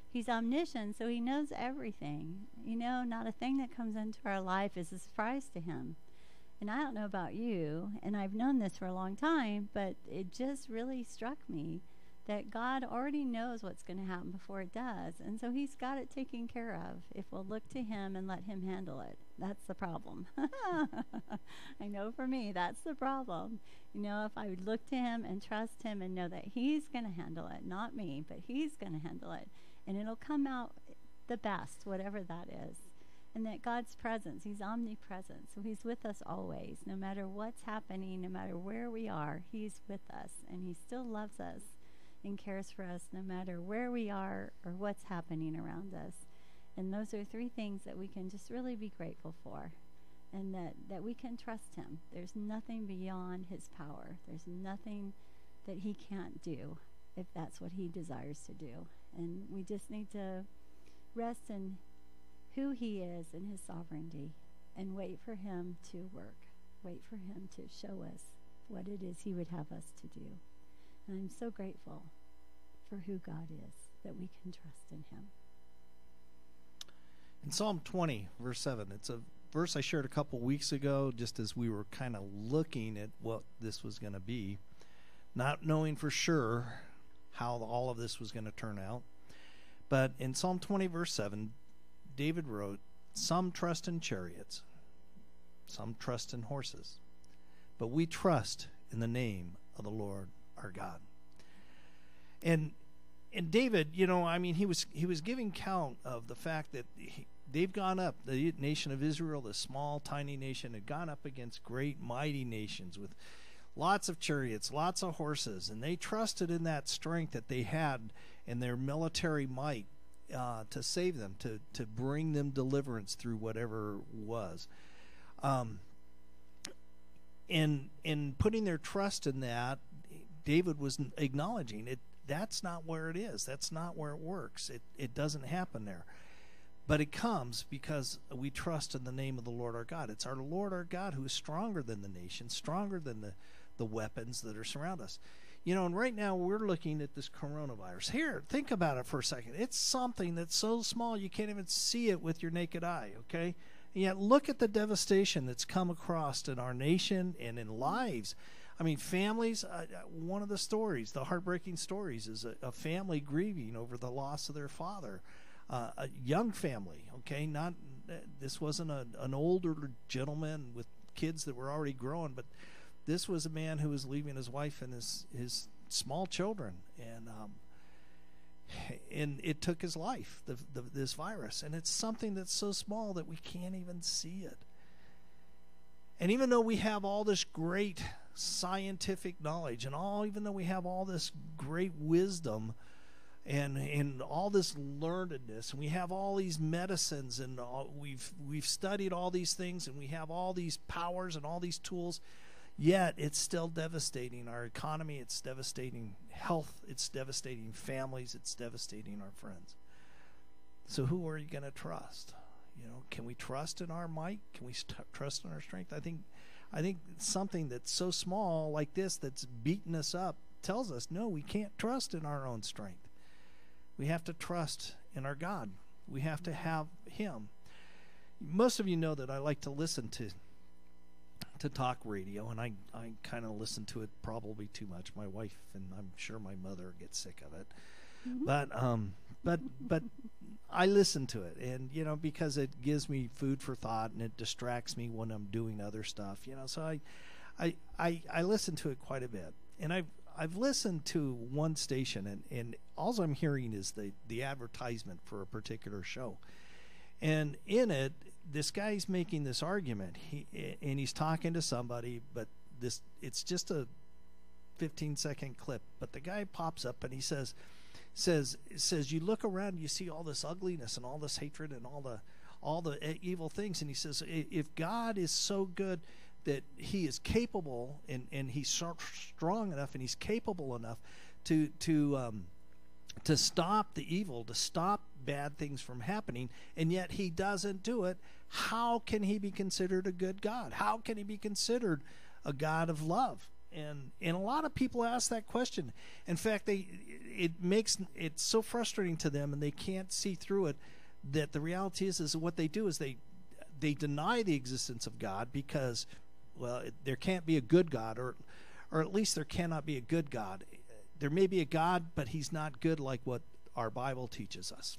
He's omniscient, so he knows everything. Not a thing that comes into our life is a surprise to him. And I don't know about you, and I've known this for a long time, but it just really struck me that God already knows what's going to happen before it does. And so he's got it taken care of if we'll look to him and let him handle it. That's the problem. I know for me, that's the problem. If I would look to him and trust him and know that he's going to handle it, not me, but he's going to handle it. And it'll come out the best, whatever that is. And that God's presence, he's omnipresent. So he's with us always. No matter what's happening, no matter where we are, he's with us. And he still loves us and cares for us no matter where we are or what's happening around us. And those are three things that we can just really be grateful for. And that we can trust him. There's nothing beyond his power. There's nothing that he can't do if that's what he desires to do. And we just need to rest in who he is and his sovereignty and wait for him to work. Wait for him to show us what it is he would have us to do. And I'm so grateful for who God is, that we can trust in him. In Psalm 20, verse 7, it's a verse I shared a couple weeks ago just as we were kind of looking at what this was going to be, not knowing for sure how all of this was going to turn out. But in Psalm 20, verse 7, David wrote, "Some trust in chariots, some trust in horses, but we trust in the name of the Lord our God." And David, he was giving count of the fact that they've gone up, the nation of Israel, the small, tiny nation, had gone up against great, mighty nations with lots of chariots, lots of horses, and they trusted in that strength that they had in their military might to save them, to bring them deliverance through whatever was. In putting their trust in that, David was acknowledging it. That's not where it is. That's not where it works. It doesn't happen there. But it comes because we trust in the name of the Lord our God. It's our Lord our God who is stronger than the nation, stronger than the weapons that are surround us. And right now we're looking at this coronavirus. Here, think about it for a second. It's something that's so small you can't even see it with your naked eye, okay? And yet look at the devastation that's come across in our nation and in lives. I mean, families, one of the stories, the heartbreaking stories, is a family grieving over the loss of their father. A young family, okay? This wasn't an older gentleman with kids that were already growing, but this was a man who was leaving his wife and his small children, and it took his life, this virus. And it's something that's so small that we can't even see it. And even though we have all this great scientific knowledge, and even though we have all this great wisdom and all this learnedness, and we have all these medicines, and we've studied all these things, and we have all these powers and all these tools, yet it's still devastating our economy, it's devastating health, it's devastating families, it's devastating our friends. So who are you going to trust? Can we trust in our might? Can we trust in our strength? I think something that's so small like this, that's beating us up, tells us no, we can't trust in our own strength. We have to trust in our God. We have to have him. Most of you know that I like to listen to talk radio, and I kind of listen to it probably too much. My wife, and I'm sure my mother, gets sick of it. Mm-hmm. But I listen to it, and because it gives me food for thought, and it distracts me when I'm doing other stuff. So I listen to it quite a bit, and I've listened to one station, and all I'm hearing is the advertisement for a particular show, and in it, this guy's making this argument. He's talking to somebody, but it's just a 15-second clip. But the guy pops up and he says, you look around, you see all this ugliness and all this hatred and all the evil things, and he says, if God is so good that he is capable and he's strong enough and he's capable enough to stop the evil, to stop bad things from happening, and yet he doesn't do it, how can he be considered a good God? How can he be considered a God of love? And a lot of people ask that question. In fact, it makes it so frustrating to them, and they can't see through it, that the reality is what they do is they deny the existence of God because, well, there can't be a good God, or at least there cannot be a good God. There may be a God, but he's not good like what our Bible teaches us.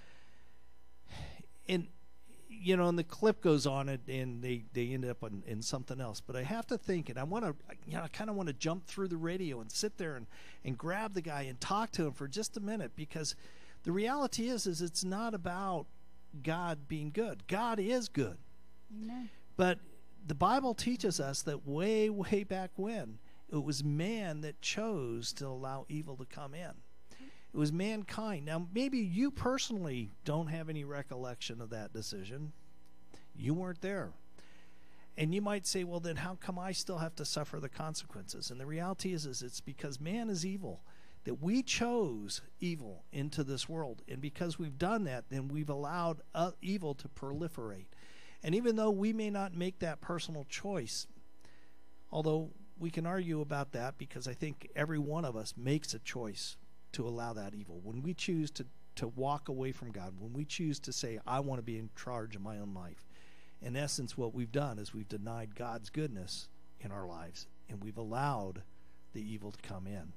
And and the clip goes on, and they end up in something else. But I have to think, and I want to, I kind of want to jump through the radio and sit there and grab the guy and talk to him for just a minute, because the reality is it's not about God being good. God is good. Amen. But the Bible teaches us that way, way back when, it was man that chose to allow evil to come in. It was mankind. Now, maybe you personally don't have any recollection of that decision. You weren't there. And you might say, well, then how come I still have to suffer the consequences? And the reality is it's because man is evil, that we chose evil into this world. And because we've done that, then we've allowed evil to proliferate. And even though we may not make that personal choice, although we can argue about that, because I think every one of us makes a choice to allow that evil. When we choose to walk away from God, when we choose to say, I want to be in charge of my own life, in essence, what we've done is we've denied God's goodness in our lives, and we've allowed the evil to come in.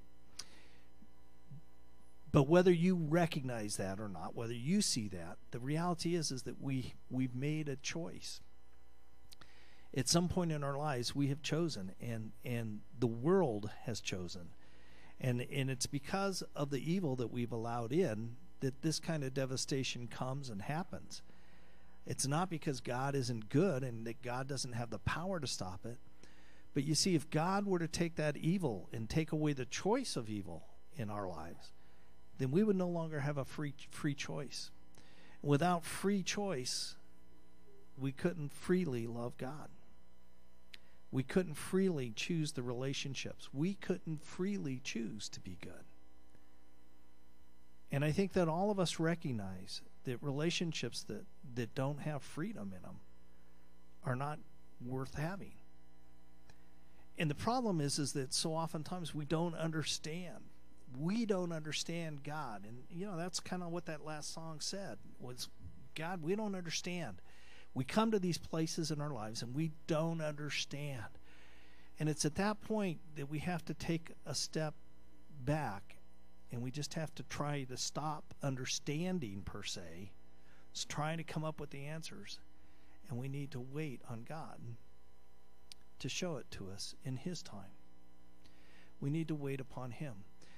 But whether you recognize that or not, whether you see that, the reality is that we've made a choice. At some point in our lives, we have chosen, and the world has chosen. And it's because of the evil that we've allowed in that this kind of devastation comes and happens. It's not because God isn't good and that God doesn't have the power to stop it. But you see, if God were to take that evil and take away the choice of evil in our lives, then we would no longer have a free choice. Without free choice, we couldn't freely love God. We couldn't freely choose the relationships. We couldn't freely choose to be good. And I think that all of us recognize that relationships that don't have freedom in them are not worth having. And the problem is that so oftentimes we don't understand. We don't understand God. And, that's kind of what that last song said, was, God, we don't understand. We come to these places in our lives and we don't understand. And it's at that point that we have to take a step back, and we just have to try to stop understanding per se. It's trying to come up with the answers. And we need to wait on God to show it to us in His time. We need to wait upon Him.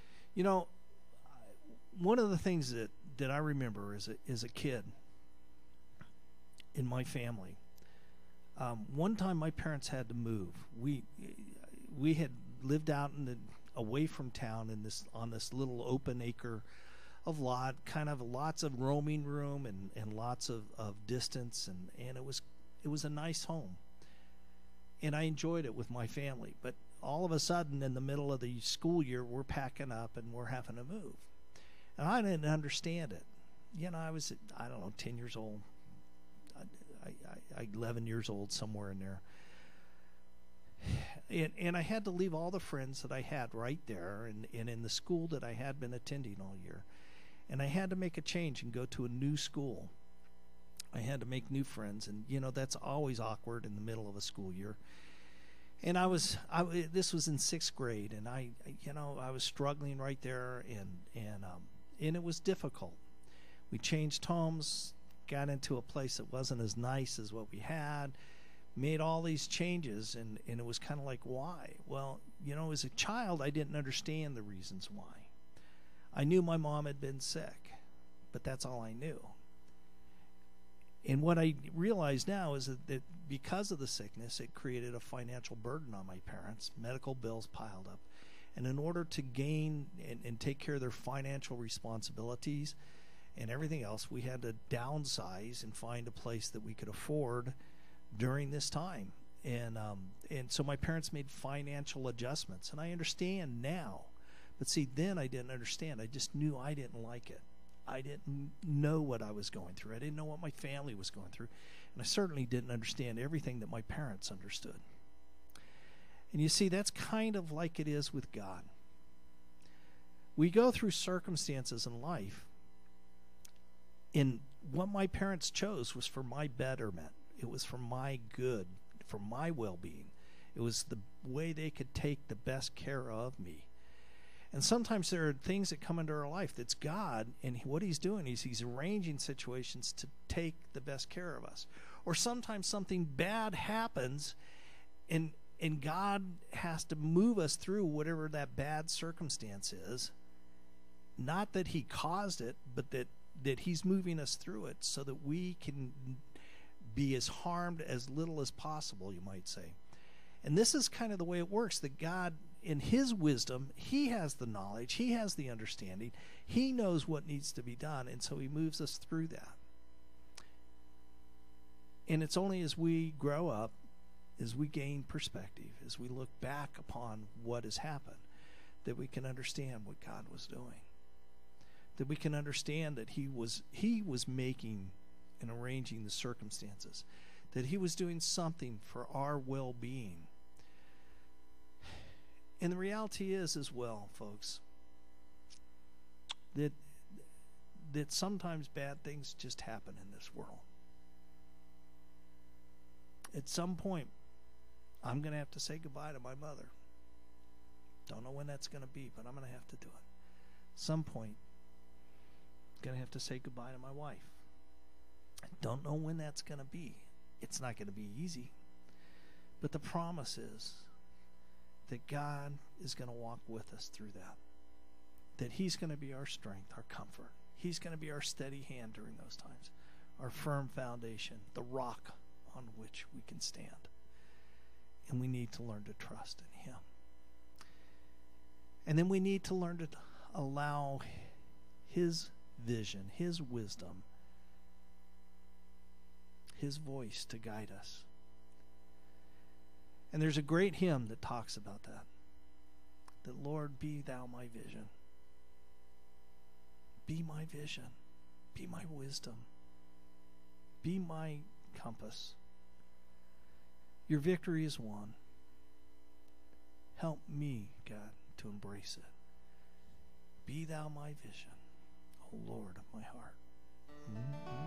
One of the things that I remember as a kid in my family, one time my parents had to move. We had lived out away from town on this little open acre of lot, kind of lots of roaming room and lots of distance, and it was a nice home. And I enjoyed it with my family. But all of a sudden, in the middle of the school year, we're packing up and we're having to move. And I didn't understand it. I was, 10 years old. 11 years old, somewhere in there. And I had to leave all the friends that I had right there and in the school that I had been attending all year. And I had to make a change and go to a new school. I had to make new friends, and that's always awkward in the middle of a school year. And this was in 6th grade, and I was struggling right there, and it was difficult. We changed homes, got into a place that wasn't as nice as what we had, made all these changes, and it was kind of like, why? Well, as a child, I didn't understand the reasons why. I knew my mom had been sick, but that's all I knew. And what I realize now is that because of the sickness, it created a financial burden on my parents. Medical bills piled up. And in order to gain and take care of their financial responsibilities and everything else, we had to downsize and find a place that we could afford during this time. And so my parents made financial adjustments. And I understand now. But see, then I didn't understand. I just knew I didn't like it. I didn't know what I was going through. I didn't know what my family was going through. And I certainly didn't understand everything that my parents understood. And you see, that's kind of like it is with God. We go through circumstances in life, and what my parents chose was for my betterment. It was for my good, for my well-being. It was the way they could take the best care of me. And sometimes there are things that come into our life that's God, and what he's doing is he's arranging situations to take the best care of us. Or sometimes something bad happens, and God has to move us through whatever that bad circumstance is. Not that he caused it, but that he's moving us through it so that we can be as harmed as little as possible, you might say. And this is kind of the way it works, that God, in his wisdom, he has the knowledge, he has the understanding, he knows what needs to be done, and so he moves us through that. And it's only as we grow up, as we gain perspective, as we look back upon what has happened, that we can understand what God was doing. That we can understand that he was making and arranging the circumstances, that he was doing something for our well-being. And the reality is as well, folks, that sometimes bad things just happen in this world. At some point, I'm going to have to say goodbye to my mother. Don't know when that's going to be, but I'm going to have to do it. Some point, I'm going to have to say goodbye to my wife. I don't know when that's going to be. It's not going to be easy. But the promise is that God is going to walk with us through that. That he's going to be our strength, our comfort. He's going to be our steady hand during those times, our firm foundation, the rock on which we can stand. And we need to learn to trust in him. And then we need to learn to allow his vision, his wisdom, his voice to guide us. And there's a great hymn that talks about that. That, Lord, be thou my vision. Be my vision. Be my wisdom. Be my compass. Your victory is won. Help me, God, to embrace it. Be thou my vision, O Lord of my heart. Mm-hmm.